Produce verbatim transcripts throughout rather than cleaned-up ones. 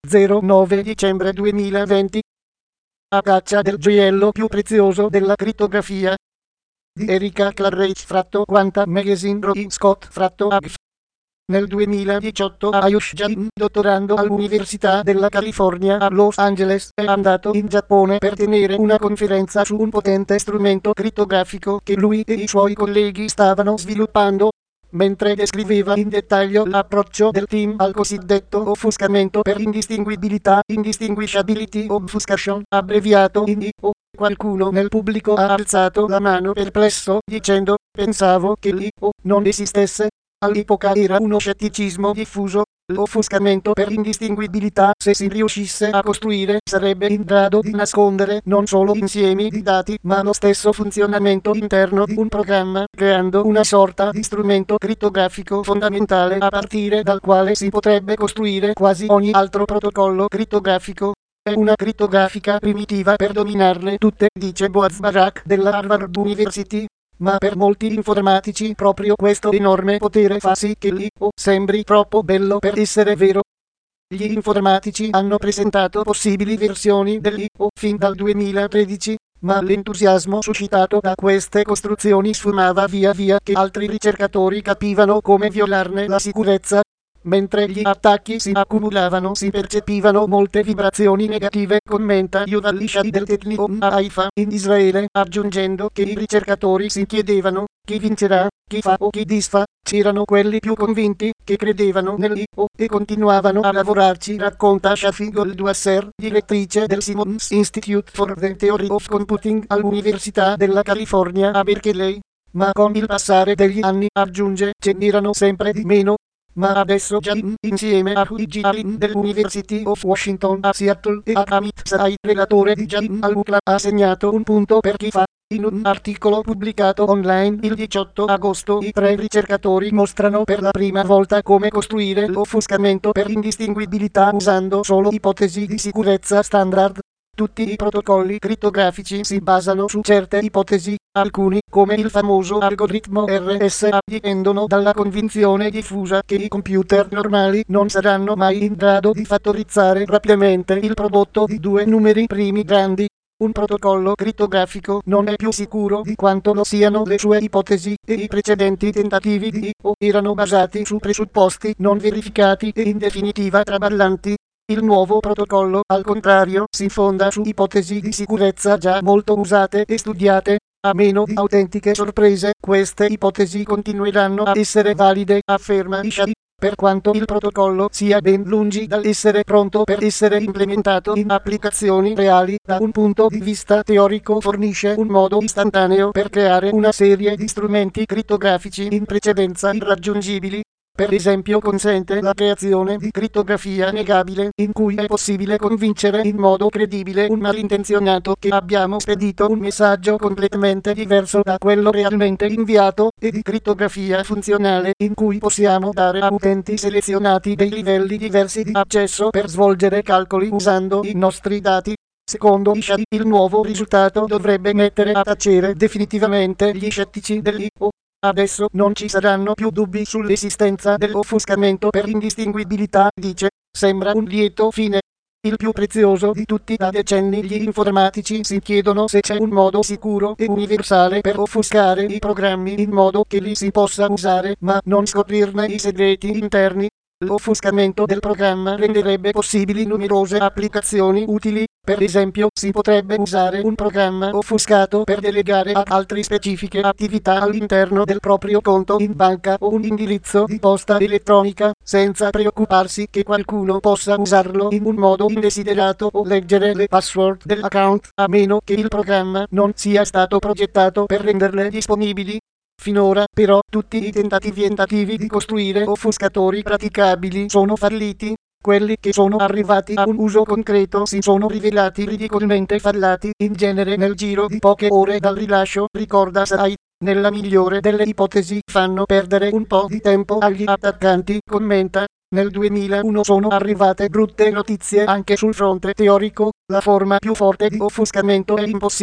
zero nove dicembre duemilaventi. A caccia del gioiello più prezioso della crittografia. Di Erika Clarreich fratto Quanta Magazine Roy Scott fratto A G F. Nel duemiladiciotto Ayush Jain, dottorando all'Università della California a Los Angeles, è andato in Giappone per tenere una conferenza su un potente strumento crittografico che lui e i suoi colleghi stavano sviluppando. Mentre descriveva in dettaglio l'approccio del team al cosiddetto offuscamento per indistinguibilità, indistinguishability obfuscation, abbreviato in I O, qualcuno nel pubblico ha alzato la mano perplesso, dicendo: pensavo che l'I O non esistesse. All'epoca era uno scetticismo diffuso. L'offuscamento per indistinguibilità, se si riuscisse a costruire, sarebbe in grado di nascondere non solo insiemi di dati, ma lo stesso funzionamento interno di un programma, creando una sorta di strumento crittografico fondamentale a partire dal quale si potrebbe costruire quasi ogni altro protocollo crittografico. È una crittografica primitiva per dominarle tutte, dice Boaz Barak della Harvard University. Ma per molti informatici proprio questo enorme potere fa sì che l'I O sembri troppo bello per essere vero. Gli informatici hanno presentato possibili versioni dell'I O fin dal duemilatredici, ma l'entusiasmo suscitato da queste costruzioni sfumava via via che altri ricercatori capivano come violarne la sicurezza. Mentre gli attacchi si accumulavano si percepivano molte vibrazioni negative, commenta Yuval Ishai del Technion a Haifa in Israele, aggiungendo che i ricercatori si chiedevano: chi vincerà, chi fa o chi disfa? C'erano quelli più convinti, che credevano nell'I O e continuavano a lavorarci, racconta Shafi Goldwasser, direttrice del Simons Institute for the Theory of Computing all'Università della California a Berkeley. Ma con il passare degli anni, aggiunge, ce n'erano sempre di meno. Ma adesso Jain, insieme a Huiji Alin dell'University of Washington a Seattle e a Amit Sarai, relatore di Jain al-Ukla, ha segnato un punto per chi fa. In un articolo pubblicato online il diciotto agosto, i tre ricercatori mostrano per la prima volta come costruire l'offuscamento per indistinguibilità usando solo ipotesi di sicurezza standard. Tutti i protocolli crittografici si basano su certe ipotesi, alcuni, come il famoso algoritmo R S A, dipendono dalla convinzione diffusa che i computer normali non saranno mai in grado di fattorizzare rapidamente il prodotto di due numeri primi grandi. Un protocollo crittografico non è più sicuro di quanto lo siano le sue ipotesi, e i precedenti tentativi di I O erano basati su presupposti non verificati e in definitiva traballanti. Il nuovo protocollo, al contrario, si fonda su ipotesi di sicurezza già molto usate e studiate. A meno di autentiche sorprese, queste ipotesi continueranno a essere valide, afferma Ishai. Per quanto il protocollo sia ben lungi dall'essere pronto per essere implementato in applicazioni reali, da un punto di vista teorico fornisce un modo istantaneo per creare una serie di strumenti crittografici in precedenza irraggiungibili. Per esempio consente la creazione di crittografia negabile, in cui è possibile convincere in modo credibile un malintenzionato che abbiamo spedito un messaggio completamente diverso da quello realmente inviato, e di crittografia funzionale, in cui possiamo dare a utenti selezionati dei livelli diversi di accesso per svolgere calcoli usando i nostri dati. Secondo Ishai, il nuovo risultato dovrebbe mettere a tacere definitivamente gli scettici dell'I O. Adesso non ci saranno più dubbi sull'esistenza dell'offuscamento per indistinguibilità, dice. Sembra un lieto fine. Il più prezioso di tutti. Da decenni gli informatici si chiedono se c'è un modo sicuro e universale per offuscare i programmi in modo che li si possa usare, ma non scoprirne i segreti interni. L'offuscamento del programma renderebbe possibili numerose applicazioni utili. Per esempio, si potrebbe usare un programma offuscato per delegare ad altri specifiche attività all'interno del proprio conto in banca o un indirizzo di posta elettronica, senza preoccuparsi che qualcuno possa usarlo in un modo indesiderato o leggere le password dell'account, a meno che il programma non sia stato progettato per renderle disponibili. Finora, però, tutti i tentativi tentativi di costruire offuscatori praticabili sono falliti. Quelli che sono arrivati a un uso concreto si sono rivelati ridicolmente fallati, in genere nel giro di poche ore dal rilascio, ricorda Sarai. Nella migliore delle ipotesi fanno perdere un po' di tempo agli attaccanti, commenta. Nel duemilauno sono arrivate brutte notizie anche sul fronte teorico. La forma più forte di offuscamento è impossibile.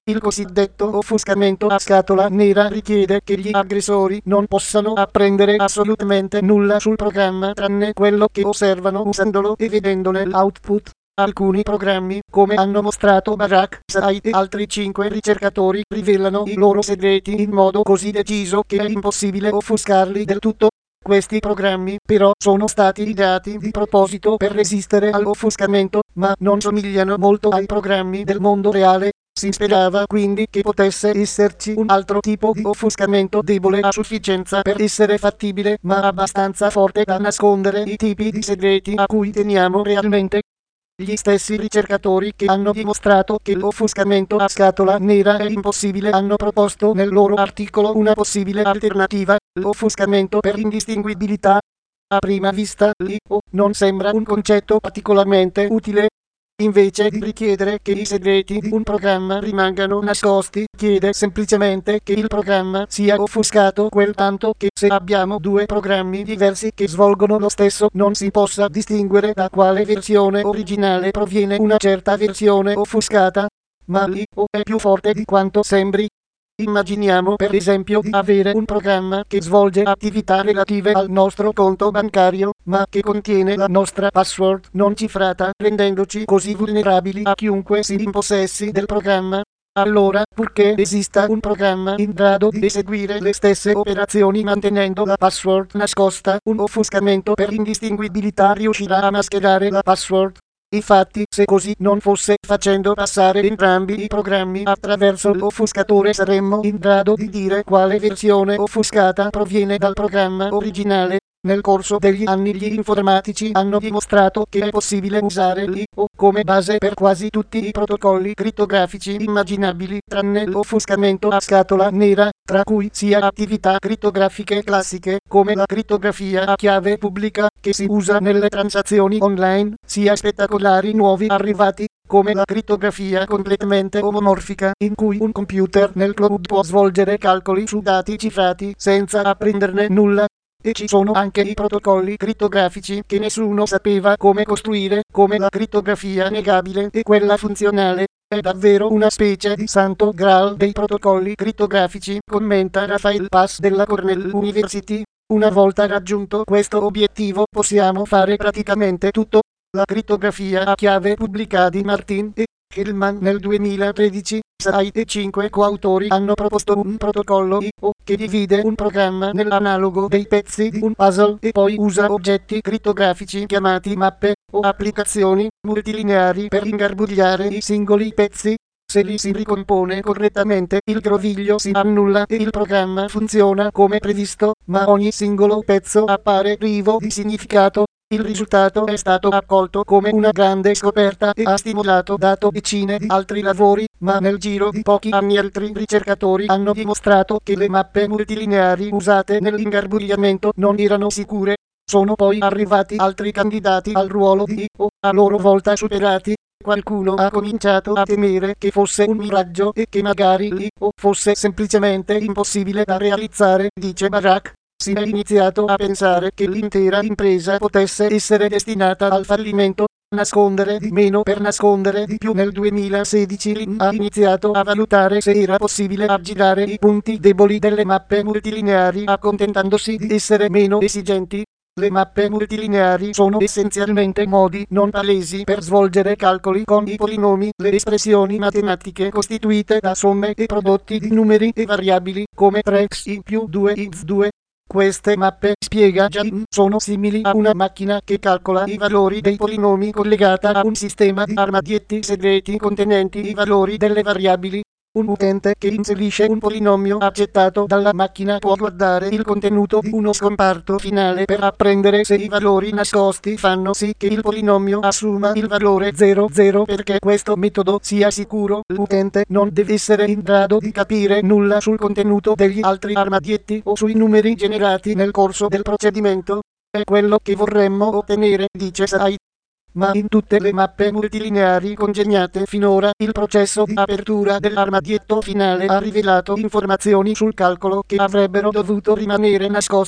Il cosiddetto offuscamento a scatola nera richiede che gli aggressori non possano apprendere assolutamente nulla sul programma tranne quello che osservano usandolo e vedendone l'output. Alcuni programmi, come hanno mostrato Barack Sai e altri cinque ricercatori, rivelano i loro segreti in modo così deciso che è impossibile offuscarli del tutto. Questi programmi, però, sono stati ideati di proposito per resistere all'offuscamento, ma non somigliano molto ai programmi del mondo reale. Si sperava quindi che potesse esserci un altro tipo di offuscamento debole a sufficienza per essere fattibile, ma abbastanza forte da nascondere i tipi di segreti a cui teniamo realmente. Gli stessi ricercatori che hanno dimostrato che l'offuscamento a scatola nera è impossibile hanno proposto nel loro articolo una possibile alternativa, l'offuscamento per indistinguibilità. A prima vista, l'I O non sembra un concetto particolarmente utile. Invece di richiedere che i segreti di un programma rimangano nascosti, chiede semplicemente che il programma sia offuscato quel tanto che se abbiamo due programmi diversi che svolgono lo stesso non si possa distinguere da quale versione originale proviene una certa versione offuscata. Ma l'I O è più forte di quanto sembri. Immaginiamo per esempio di avere un programma che svolge attività relative al nostro conto bancario, ma che contiene la nostra password non cifrata, rendendoci così vulnerabili a chiunque si impossessi del programma. Allora, purché esista un programma in grado di eseguire le stesse operazioni mantenendo la password nascosta, un offuscamento per indistinguibilità riuscirà a mascherare la password. Infatti, se così non fosse, facendo passare entrambi i programmi attraverso l'offuscatore saremmo in grado di dire quale versione offuscata proviene dal programma originale. Nel corso degli anni gli informatici hanno dimostrato che è possibile usare l'I O come base per quasi tutti i protocolli crittografici immaginabili, tranne l'offuscamento a scatola nera, tra cui sia attività crittografiche classiche, come la crittografia a chiave pubblica, che si usa nelle transazioni online, sia spettacolari nuovi arrivati, come la crittografia completamente omomorfica, in cui un computer nel cloud può svolgere calcoli su dati cifrati senza apprenderne nulla. E ci sono anche i protocolli crittografici che nessuno sapeva come costruire, come la crittografia negabile e quella funzionale. È davvero una specie di santo graal dei protocolli crittografici, commenta Raphael Pass della Cornell University. Una volta raggiunto questo obiettivo possiamo fare praticamente tutto. La crittografia a chiave pubblica di Martin e Hellman nel duemilatredici, Sai e cinque coautori hanno proposto un protocollo I O che divide un programma nell'analogo dei pezzi di un puzzle e poi usa oggetti crittografici chiamati mappe o applicazioni multilineari per ingarbugliare i singoli pezzi. Se li si ricompone correttamente, il groviglio si annulla e il programma funziona come previsto, ma ogni singolo pezzo appare privo di significato. Il risultato è stato accolto come una grande scoperta e ha stimolato dato decine di altri lavori, ma nel giro di pochi anni altri ricercatori hanno dimostrato che le mappe multilineari usate nell'ingarbugliamento non erano sicure. Sono poi arrivati altri candidati al ruolo di I O, a loro volta superati. Qualcuno ha cominciato a temere che fosse un miraggio e che magari l'I O fosse semplicemente impossibile da realizzare, dice Barack. Si è iniziato a pensare che l'intera impresa potesse essere destinata al fallimento. Nascondere di meno per nascondere di più. Nel duemilasedici l'I N ha iniziato a valutare se era possibile aggirare i punti deboli delle mappe multilineari accontentandosi di essere meno esigenti. Le mappe multilineari sono essenzialmente modi non palesi per svolgere calcoli con i polinomi, le espressioni matematiche costituite da somme e prodotti di numeri e variabili, come tre x più due y due. Queste mappe, spiega Jan, sono simili a una macchina che calcola i valori dei polinomi collegata a un sistema di armadietti segreti contenenti i valori delle variabili. Un utente che inserisce un polinomio accettato dalla macchina può guardare il contenuto di uno scomparto finale per apprendere se i valori nascosti fanno sì che il polinomio assuma il valore zero zero. Perché questo metodo sia sicuro, l'utente non deve essere in grado di capire nulla sul contenuto degli altri armadietti o sui numeri generati nel corso del procedimento. È quello che vorremmo ottenere, dice Sai. Ma in tutte le mappe multilineari congegnate finora, il processo di apertura dell'armadietto finale ha rivelato informazioni sul calcolo che avrebbero dovuto rimanere nascoste.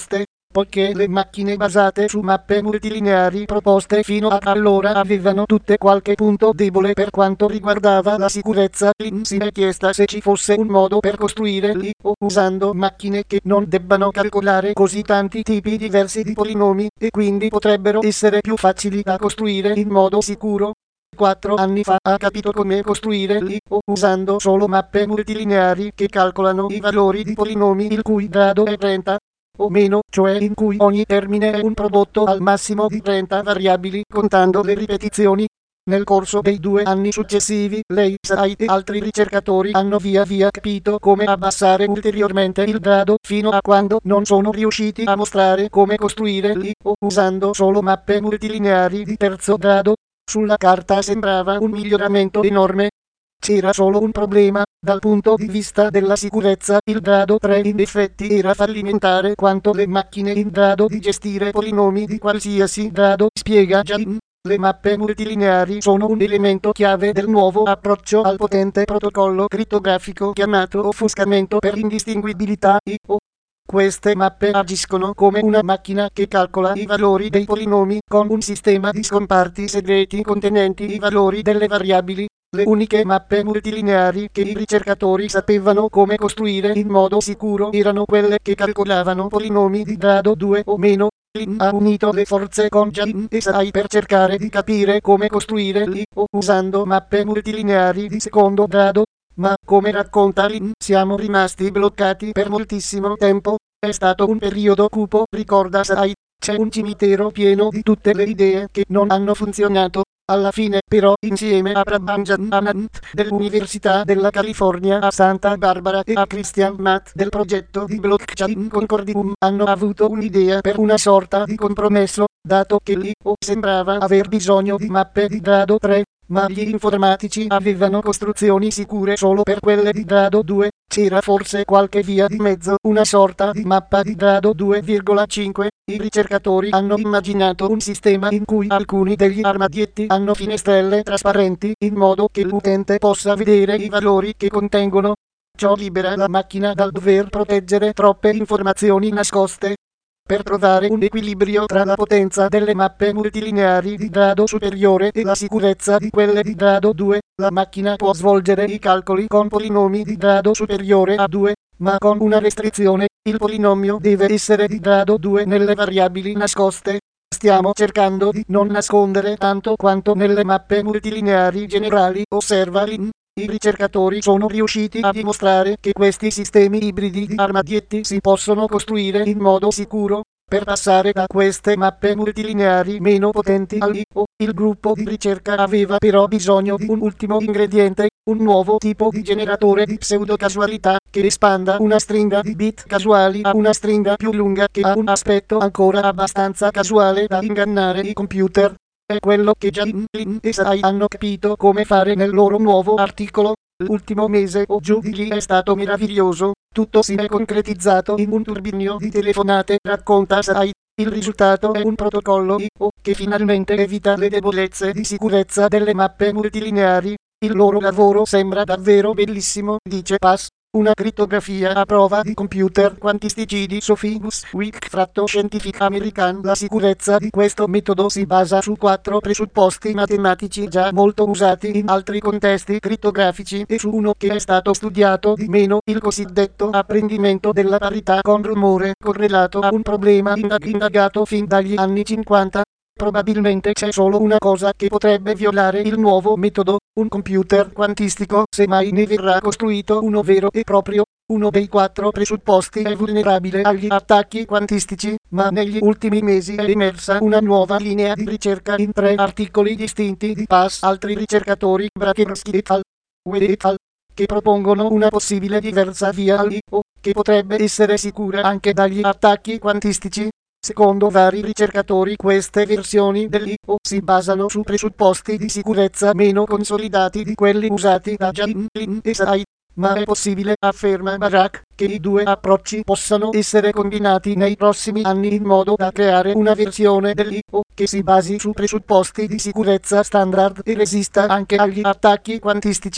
poiché le macchine basate su mappe multilineari proposte fino ad allora avevano tutte qualche punto debole per quanto riguardava la sicurezza. Lin si è chiesta se ci fosse un modo per costruire l'I O usando macchine che non debbano calcolare così tanti tipi diversi di polinomi e quindi potrebbero essere più facili da costruire in modo sicuro. Quattro anni fa ha capito come costruire l'I O usando solo mappe multilineari che calcolano i valori di polinomi il cui grado è trenta o meno, cioè in cui ogni termine è un prodotto al massimo di trenta variabili contando le ripetizioni. Nel corso dei due anni successivi, lei Sai e altri ricercatori hanno via via capito come abbassare ulteriormente il grado fino a quando non sono riusciti a mostrare come costruire l'I O usando solo mappe multilineari di terzo grado. Sulla carta sembrava un miglioramento enorme. C'era solo un problema, dal punto di vista della sicurezza il grado tre in effetti era fallimentare quanto le macchine in grado di gestire polinomi di qualsiasi grado spiega Jin. Le mappe multilineari sono un elemento chiave del nuovo approccio al potente protocollo crittografico chiamato offuscamento per indistinguibilità I O. Queste mappe agiscono come una macchina che calcola i valori dei polinomi con un sistema di scomparti segreti contenenti i valori delle variabili. Le uniche mappe multilineari che i ricercatori sapevano come costruire in modo sicuro erano quelle che calcolavano polinomi di grado due o meno. Lin ha unito le forze con Jin e Sai per cercare di capire come costruire l'I O usando mappe multilineari di secondo grado. Ma, come racconta Lin, siamo rimasti bloccati per moltissimo tempo. È stato un periodo cupo, ricorda Sai. C'è un cimitero pieno di tutte le idee che non hanno funzionato. Alla fine, però, insieme a Prabhanjan Anand dell'Università della California a Santa Barbara e a Christian Matt del progetto di Blockchain Concordium hanno avuto un'idea per una sorta di compromesso, dato che l'I O sembrava aver bisogno di mappe di grado tre. Ma gli informatici avevano costruzioni sicure solo per quelle di grado due, c'era forse qualche via di mezzo, una sorta di mappa di grado due virgola cinque, i ricercatori hanno immaginato un sistema in cui alcuni degli armadietti hanno finestrelle trasparenti in modo che l'utente possa vedere i valori che contengono. Ciò libera la macchina dal dover proteggere troppe informazioni nascoste. Per trovare un equilibrio tra la potenza delle mappe multilineari di grado superiore e la sicurezza di quelle di grado due, la macchina può svolgere i calcoli con polinomi di grado superiore a due, ma con una restrizione: il polinomio deve essere di grado due nelle variabili nascoste. Stiamo cercando di non nascondere tanto quanto nelle mappe multilineari generali, osserva Lin. I ricercatori sono riusciti a dimostrare che questi sistemi ibridi di armadietti si possono costruire in modo sicuro. Per passare da queste mappe multilineari meno potenti all'I O, il gruppo di ricerca aveva però bisogno di un ultimo ingrediente, un nuovo tipo di generatore di pseudocasualità che espanda una stringa di bit casuali a una stringa più lunga che ha un aspetto ancora abbastanza casuale da ingannare i computer. È quello che Jin, Lin e Sai hanno capito come fare nel loro nuovo articolo. L'ultimo mese o giù di lì è stato meraviglioso, tutto si è concretizzato in un turbinio di telefonate, racconta Sai. Il risultato è un protocollo I O che finalmente evita le debolezze di sicurezza delle mappe multilineari. Il loro lavoro sembra davvero bellissimo, dice Pass. Una crittografia a prova di computer quantistici di Sophie Buswick, fratto Scientific American. La sicurezza di questo metodo si basa su quattro presupposti matematici già molto usati in altri contesti crittografici e su uno che è stato studiato di meno, il cosiddetto apprendimento della parità con rumore, correlato a un problema indagato fin dagli anni cinquanta. Probabilmente c'è solo una cosa che potrebbe violare il nuovo metodo: un computer quantistico, se mai ne verrà costruito uno vero e proprio. Uno dei quattro presupposti è vulnerabile agli attacchi quantistici, ma negli ultimi mesi è emersa una nuova linea di ricerca in tre articoli distinti di Pass, altri ricercatori, Brakersky et al. Wei et al, che propongono una possibile diversa via all'I O, che potrebbe essere sicura anche dagli attacchi quantistici. Secondo vari ricercatori queste versioni dell'I O si basano su presupposti di sicurezza meno consolidati di quelli usati da Jin, Lin e Sai. Ma è possibile, afferma Barak, che i due approcci possano essere combinati nei prossimi anni in modo da creare una versione dell'I O che si basi su presupposti di sicurezza standard e resista anche agli attacchi quantistici.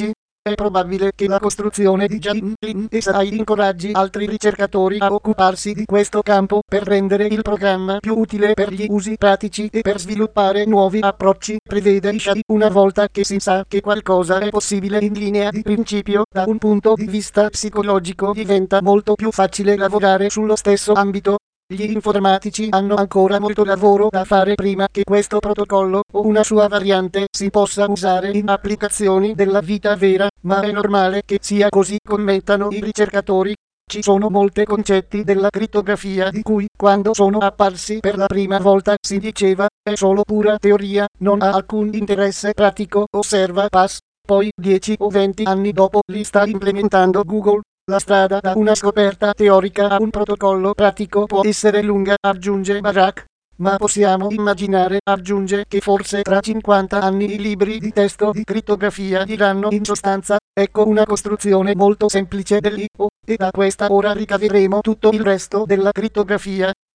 è probabile che la costruzione di Javelin S I incoraggi altri ricercatori a occuparsi di questo campo per rendere il programma più utile per gli usi pratici e per sviluppare nuovi approcci. Prevede Ishadi, una volta che si sa che qualcosa è possibile in linea di principio, da un punto di vista psicologico diventa molto più facile lavorare sullo stesso ambito. Gli informatici hanno ancora molto lavoro da fare prima che questo protocollo o una sua variante si possa usare in applicazioni della vita vera, ma è normale che sia così, commentano i ricercatori. Ci sono molti concetti della crittografia di cui, quando sono apparsi per la prima volta, si diceva è solo pura teoria, non ha alcun interesse pratico, osserva Pass. Poi, dieci o venti anni dopo, li sta implementando Google. La strada da una scoperta teorica a un protocollo pratico può essere lunga, aggiunge Barak. Ma possiamo immaginare, aggiunge, che forse tra cinquanta anni i libri di testo di crittografia diranno in sostanza, ecco una costruzione molto semplice dell'I O, e da questa ora ricaveremo tutto il resto della crittografia.